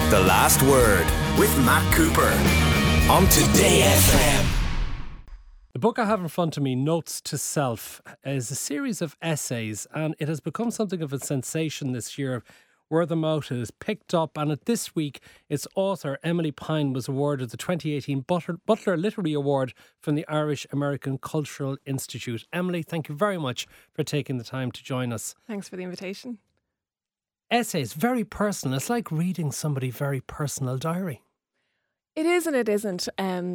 The Last Word with Matt Cooper on Today FM. The book I have in front of me, Notes to Self, is a series of essays, and it has become something of a sensation this year. Word of mouth is picked up, and this week its author Emily Pine was awarded the 2018 Butler Literary Award from the Irish American Cultural Institute. Emily, thank you very much for taking the time to join us. Thanks for the invitation. Essays, very personal. It's like reading somebody's very personal diary. It is and it isn't.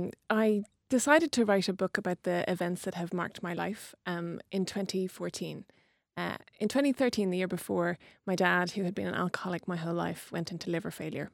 I decided to write a book about the events that have marked my life in 2014. In 2013, the year before, my dad, who had been an alcoholic my whole life, went into liver failure.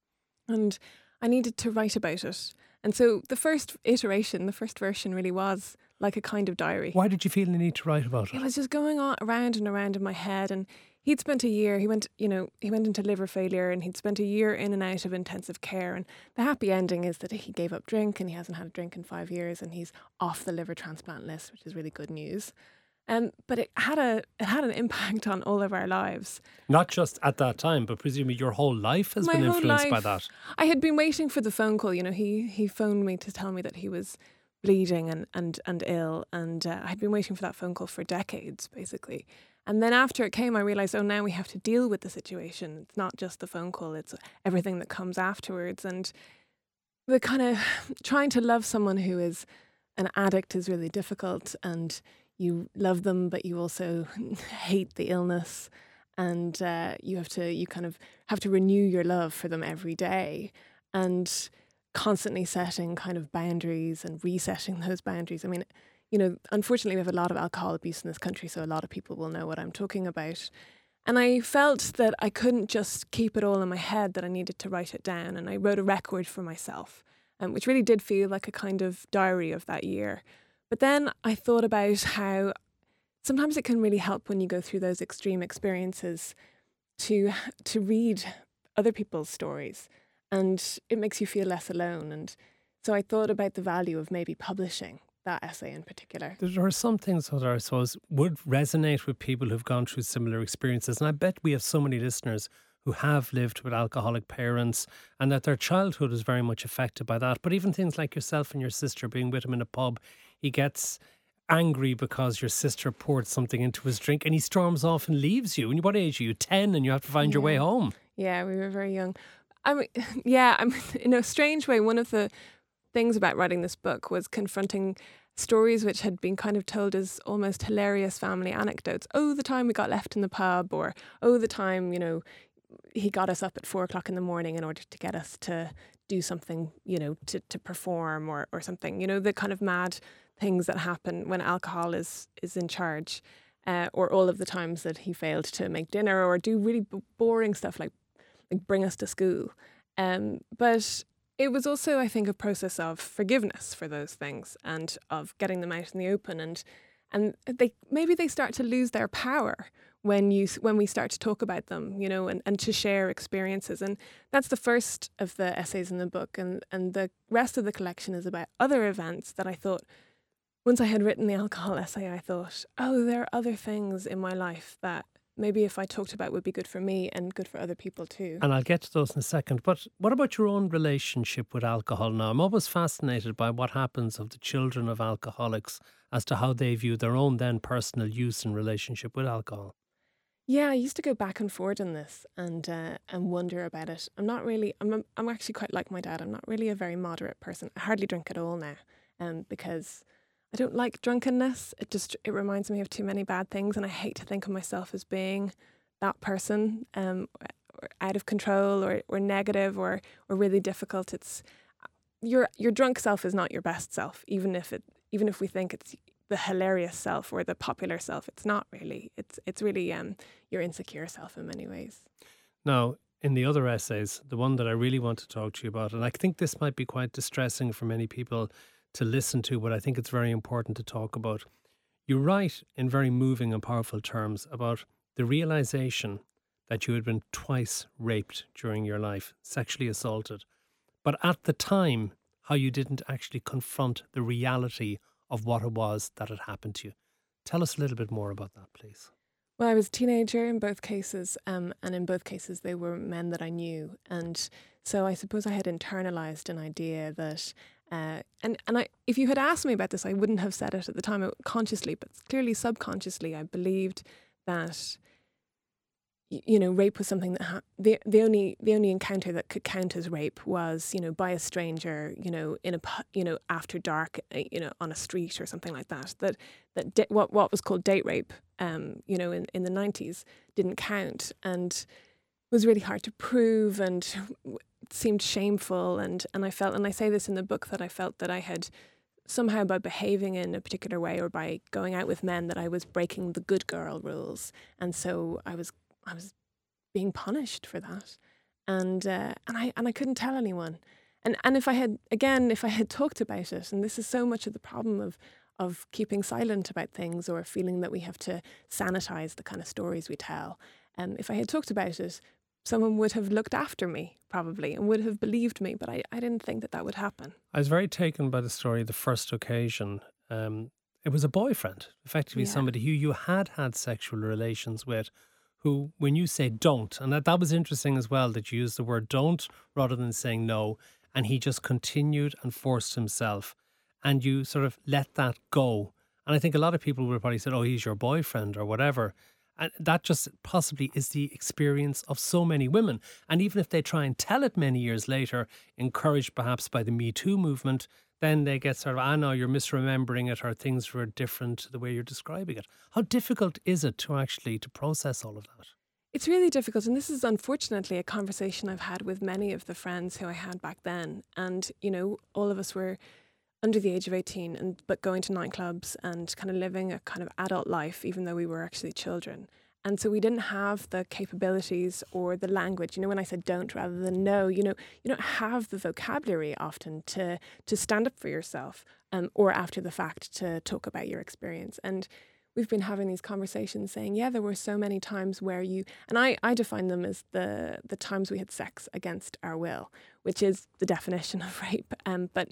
And I needed to write about it. And so the first iteration, the first version really was like a kind of diary. Why did you feel the need to write about it? It was just going on around and around in my head. And he'd spent a year, he went into liver failure, and he'd spent a year in and out of intensive care. And the happy ending is that he gave up drink, and he hasn't had a drink in 5 years, and he's off the liver transplant list, which is really good news. But it had an impact on all of our lives. Not just at that time, but presumably your whole life has been influenced by that. I had been waiting for the phone call. He phoned me to tell me that he was bleeding and ill, and I had been waiting for that phone call for decades, basically. And then after it came, I realised, now we have to deal with the situation. It's not just the phone call, it's everything that comes afterwards. And the kind of trying to love someone who is an addict is really difficult, and you love them, but you also hate the illness, and you kind of have to renew your love for them every day, and constantly setting kind of boundaries and resetting those boundaries. I mean, unfortunately, we have a lot of alcohol abuse in this country, so a lot of people will know what I'm talking about. And I felt that I couldn't just keep it all in my head, that I needed to write it down, and I wrote a record for myself, which really did feel like a kind of diary of that year. But then I thought about how sometimes it can really help when you go through those extreme experiences to read other people's stories, and it makes you feel less alone. And so I thought about the value of maybe publishing that essay in particular. There are some things that I suppose would resonate with people who've gone through similar experiences, and I bet we have so many listeners who have lived with alcoholic parents and that their childhood is very much affected by that. But even things like yourself and your sister being with him in a pub, he gets angry because your sister poured something into his drink and he storms off and leaves you. And what age are you? 10, and you have to find your way home. Yeah, we were very young. In a strange way, one of the things about writing this book was confronting stories which had been kind of told as almost hilarious family anecdotes. Oh, the time we got left in the pub, or the time, he got us up at 4:00 in the morning in order to get us to do something, to perform or something, the kind of mad things that happen when alcohol is in charge, or all of the times that he failed to make dinner or do really boring stuff like bring us to school. But it was also, I think, a process of forgiveness for those things and of getting them out in the open, and they start to lose their power when we start to talk about them, and to share experiences. And that's the first of the essays in the book, and the rest of the collection is about other events that I thought, once I had written the alcohol essay, I thought, there are other things in my life that maybe if I talked about would be good for me and good for other people too. And I'll get to those in a second. But what about your own relationship with alcohol now? I'm always fascinated by what happens of the children of alcoholics as to how they view their own then personal use and relationship with alcohol. Yeah, I used to go back and forth on this and wonder about it. I'm actually quite like my dad. I'm not really a very moderate person. I hardly drink at all now, because I don't like drunkenness. It reminds me of too many bad things, and I hate to think of myself as being that person, out of control or negative or really difficult. It's your drunk self is not your best self, even if we think it's the hilarious self or the popular self. It's not really. It's really your insecure self in many ways. Now, in the other essays, the one that I really want to talk to you about, and I think this might be quite distressing for many people to listen to, but I think it's very important to talk about. You write in very moving and powerful terms about the realization that you had been twice raped during your life, sexually assaulted, but at the time, how you didn't actually confront the reality of what it was that had happened to you. Tell us a little bit more about that, please. Well, I was a teenager in both cases, and in both cases they were men that I knew, and so I suppose I had internalized an idea that, if you had asked me about this, I wouldn't have said it at the time consciously, but clearly subconsciously, I believed that rape was something that the only encounter that could count as rape was by a stranger, in a after dark, on a street or something like that. What was called date rape, in the 90s didn't count and was really hard to prove and seemed shameful. And I felt, and I say this in the book, that I felt that I had somehow, by behaving in a particular way or by going out with men, that I was breaking the good girl rules, and so I was being punished for that, and I couldn't tell anyone, and if I had talked about it, and this is so much of the problem of keeping silent about things or feeling that we have to sanitize the kind of stories we tell, if I had talked about it, someone would have looked after me probably and would have believed me, but I didn't think that would happen. I was very taken by the story the first occasion. It was a boyfriend, effectively somebody who you had sexual relations with, who, when you say don't, and that was interesting as well, that you used the word don't rather than saying no, and he just continued and forced himself, and you sort of let that go. And I think a lot of people would probably say, oh, he's your boyfriend or whatever. And that just possibly is the experience of so many women. And even if they try and tell it many years later, encouraged perhaps by the Me Too movement, then they get sort of, no, you're misremembering it, or things were different to the way you're describing it. How difficult is it to process all of that? It's really difficult. And this is unfortunately a conversation I've had with many of the friends who I had back then. And, all of us were under the age of 18, but going to nightclubs and kind of living a kind of adult life, even though we were actually children. And so we didn't have the capabilities or the language. When I said don't rather than no, you don't have the vocabulary often to stand up for yourself, or after the fact to talk about your experience. And we've been having these conversations saying, there were so many times where and I define them as the times we had sex against our will, which is the definition of rape. But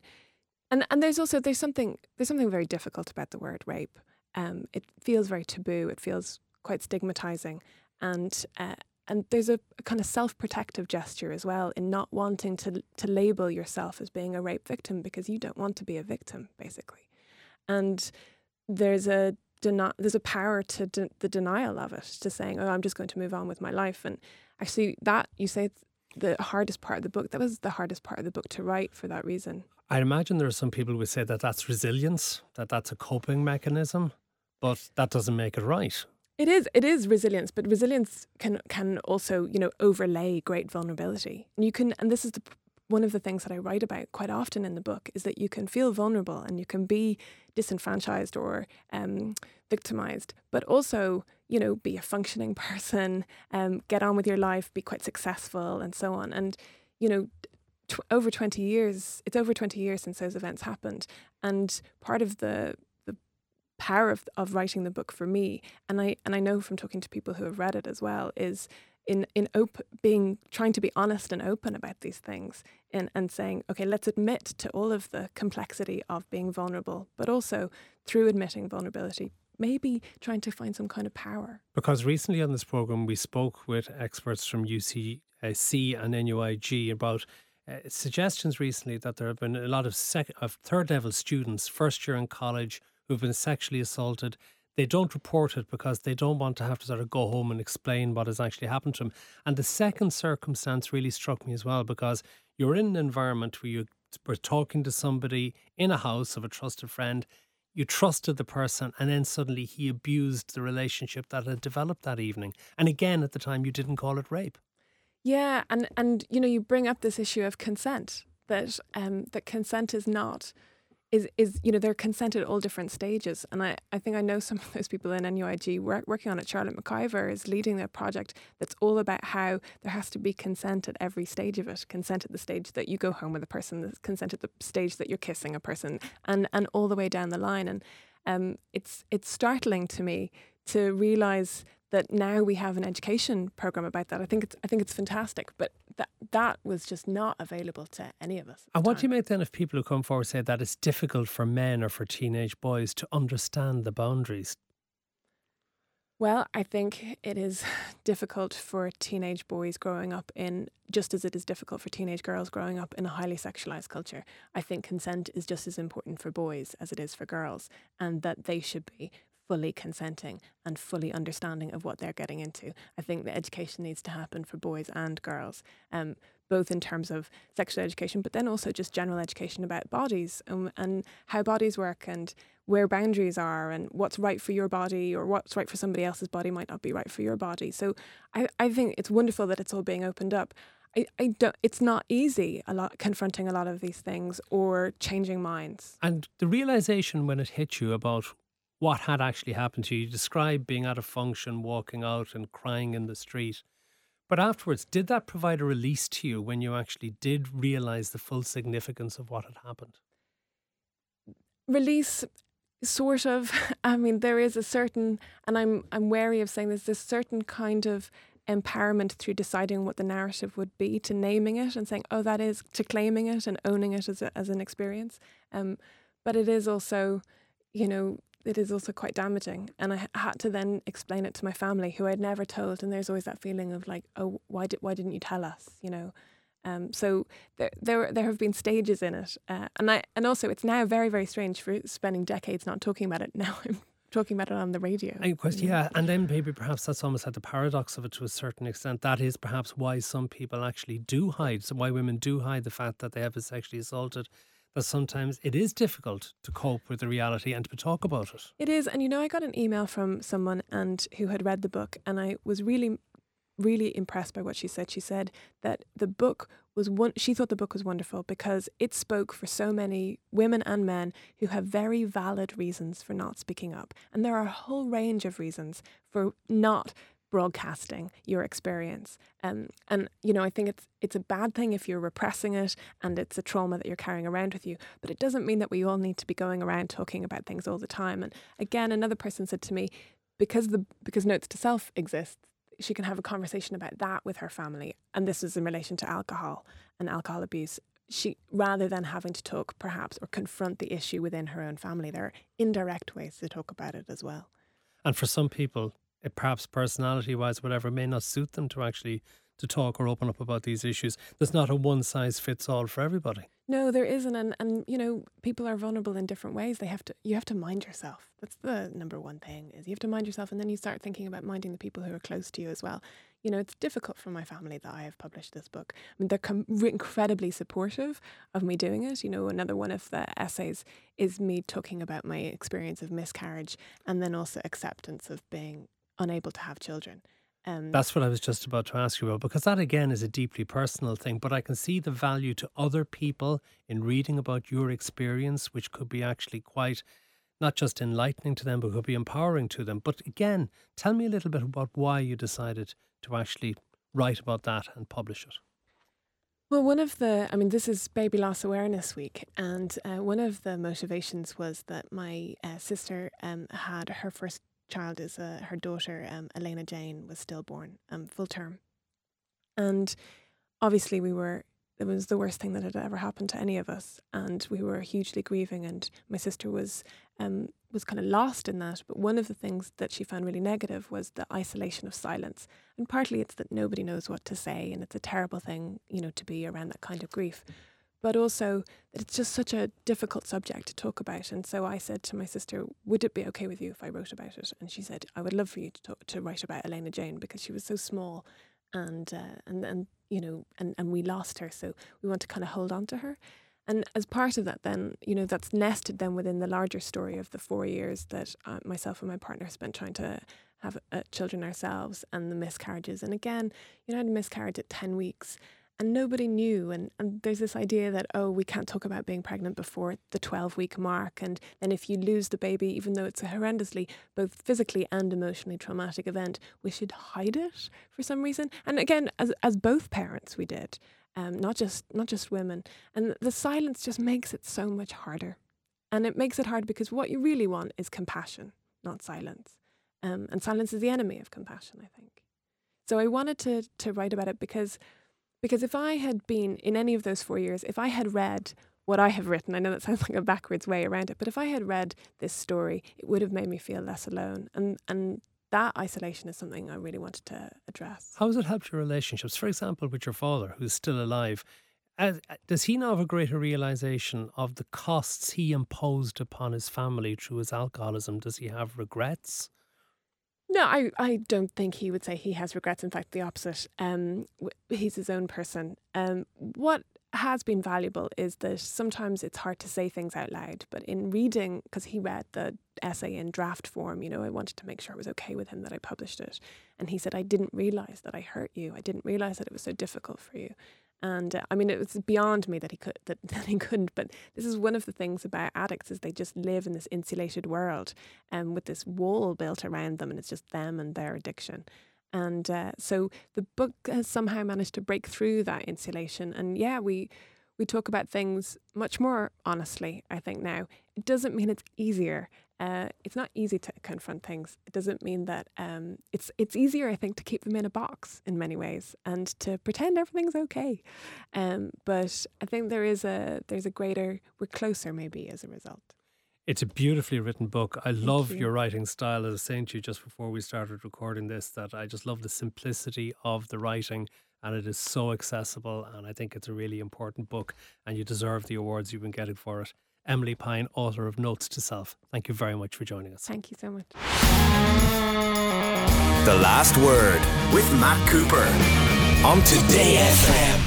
there's something very difficult about the word rape. It feels very taboo. It feels quite stigmatizing, and there's a kind of self-protective gesture as well in not wanting to label yourself as being a rape victim, because you don't want to be a victim, basically. And there's a power to the denial of it, to saying, I'm just going to move on with my life. And actually, that, you say, it's the hardest part of the book. That was the hardest part of the book to write for that reason. I imagine there are some people who would say that that's resilience, that's a coping mechanism, but that doesn't make it right. It is resilience, but resilience can also, overlay great vulnerability. And this is one of the things that I write about quite often in the book, is that you can feel vulnerable and you can be disenfranchised or victimized, but also, be a functioning person, get on with your life, be quite successful and so on. And, over 20 years, it's over 20 years since those events happened. And part of the power of writing the book for me, and I know from talking to people who have read it as well, is in trying to be honest and open about these things, and saying, okay, let's admit to all of the complexity of being vulnerable, but also through admitting vulnerability, maybe trying to find some kind of power. Because recently on this programme we spoke with experts from UCC and NUIG about suggestions recently that there have been a lot of third level students, first year in college, who've been sexually assaulted. They don't report it because they don't want to have to sort of go home and explain what has actually happened to them. And the second circumstance really struck me as well, because you're in an environment where you were talking to somebody in a house of a trusted friend, you trusted the person, and then suddenly he abused the relationship that had developed that evening. And again, at the time, you didn't call it rape. Yeah, and you bring up this issue of consent, that consent is not... is they're consent at all different stages. And I think I know some of those people in NUIG working on it. Charlotte McIver is leading a project that's all about how there has to be consent at every stage of it. Consent at the stage that you go home with a person, consent at the stage that you're kissing a person, and all the way down the line. And it's startling to me to realise that now we have an education program about that. I think it's fantastic, but that was just not available to any of us. And what do you make then if people who come forward say that it's difficult for men or for teenage boys to understand the boundaries? Well, I think it is difficult for teenage boys growing up in, just as it is difficult for teenage girls growing up in a highly sexualized culture. I think consent is just as important for boys as it is for girls, and that they should be fully consenting and fully understanding of what they're getting into. I think the education needs to happen for boys and girls, both in terms of sexual education, but then also just general education about bodies, and how bodies work, and where boundaries are, and what's right for your body or what's right for somebody else's body might not be right for your body. So I think it's wonderful that it's all being opened up. I don't. It's not easy. Confronting a lot of these things or changing minds. And the realization when it hit you about what had actually happened to you. You described being at a function, walking out and crying in the street. But afterwards, did that provide a release to you when you actually did realise the full significance of what had happened? Release, sort of. I mean, there is a certain, and I'm wary of saying there's certain kind of empowerment through deciding what the narrative would be, to naming it and saying, oh, that is, to claiming it and owning it as an experience. But it is also, it is also quite damaging. And I had to then explain it to my family, who I'd never told. And there's always that feeling of like, oh, why didn't you tell us? So there have been stages in it, and also it's now very, very strange for spending decades not talking about it. Now I'm talking about it on the radio. And then maybe perhaps that's almost like the paradox of it to a certain extent. That is perhaps why some people actually do hide, so why women do hide the fact that they have been sexually assaulted. That sometimes it is difficult to cope with the reality and to talk about it. It is, and I got an email from someone who had read the book, and I was really impressed by what she said. She said that the book she thought the book was wonderful because it spoke for so many women and men who have very valid reasons for not speaking up. And there are a whole range of reasons for not broadcasting your experience. And I think it's a bad thing if you're repressing it and it's a trauma that you're carrying around with you. But it doesn't mean that we all need to be going around talking about things all the time. And again, another person said to me, because Notes to Self exists, she can have a conversation about that with her family. And this is in relation to alcohol and alcohol abuse. She, rather than having to talk perhaps or confront the issue within her own family, there are indirect ways to talk about it as well. And for some people, it perhaps personality-wise, whatever, may not suit them to talk or open up about these issues. There's not a one-size-fits-all for everybody. No, there isn't. And people are vulnerable in different ways. You have to mind yourself. That's the number one thing, is you have to mind yourself, and then you start thinking about minding the people who are close to you as well. It's difficult for my family that I have published this book. I mean, they're incredibly supportive of me doing it. Another one of the essays is me talking about my experience of miscarriage, and then also acceptance of being unable to have children. That's what I was just about to ask you about, because that again is a deeply personal thing, but I can see the value to other people in reading about your experience, which could be actually quite not just enlightening to them, but could be empowering to them. But again, tell me a little bit about why you decided to actually write about that and publish it. Well, this is Baby Loss Awareness Week, and one of the motivations was that my sister had her first child is her daughter, Elena Jane, was stillborn, full term. And obviously it was the worst thing that had ever happened to any of us. And we were hugely grieving, and my sister was kind of lost in that. But one of the things that she found really negative was the isolation of silence. And partly it's that nobody knows what to say, and it's a terrible thing, to be around that kind of grief. But also that it's just such a difficult subject to talk about. And so I said to my sister, would it be okay with you if I wrote about it? And she said, I would love for you to write about Elena Jane, because she was so small and we lost her. So we want to kind of hold on to her. And as part of that then, that's nested then within the larger story of the 4 years that myself and my partner spent trying to have children ourselves, and the miscarriages. And again, I had a miscarriage at 10 weeks. And nobody knew. And there's this idea that, we can't talk about being pregnant before the 12-week mark. And then if you lose the baby, even though it's a horrendously, both physically and emotionally traumatic event, we should hide it for some reason. And again, as both parents, we did, not just women. And the silence just makes it so much harder. And it makes it hard because what you really want is compassion, not silence. And silence is the enemy of compassion, I think. So I wanted to write about it because if I had been in any of those 4 years, if I had read what I have written, I know that sounds like a backwards way around it, but if I had read this story, it would have made me feel less alone. And that isolation is something I really wanted to address. How has it helped your relationships? For example, with your father, who's still alive. Does he now have a greater realisation of the costs he imposed upon his family through his alcoholism? Does he have regrets? No, I don't think he would say he has regrets. In fact, the opposite. He's his own person. What has been valuable is that sometimes it's hard to say things out loud, but in reading, because he read the essay in draft form, I wanted to make sure it was okay with him that I published it. And he said, I didn't realise that I hurt you. I didn't realise that it was so difficult for you. And it was beyond me that he couldn't. But this is one of the things about addicts, is they just live in this insulated world, with this wall built around them, and it's just them and their addiction. And so the book has somehow managed to break through that insulation. And we talk about things much more honestly, I think, now. It doesn't mean it's easier. It's not easy to confront things. It doesn't mean that it's easier, I think, to keep them in a box in many ways and to pretend everything's okay. But I think there's a greater, we're closer maybe as a result. It's a beautifully written book. I love your writing style. As I was saying to you just before we started recording this, that I just love the simplicity of the writing, and it is so accessible, and I think it's a really important book, and you deserve the awards you've been getting for it. Emily Pine, author of Notes to Self. Thank you very much for joining us. Thank you so much. The Last Word with Matt Cooper on Today FM.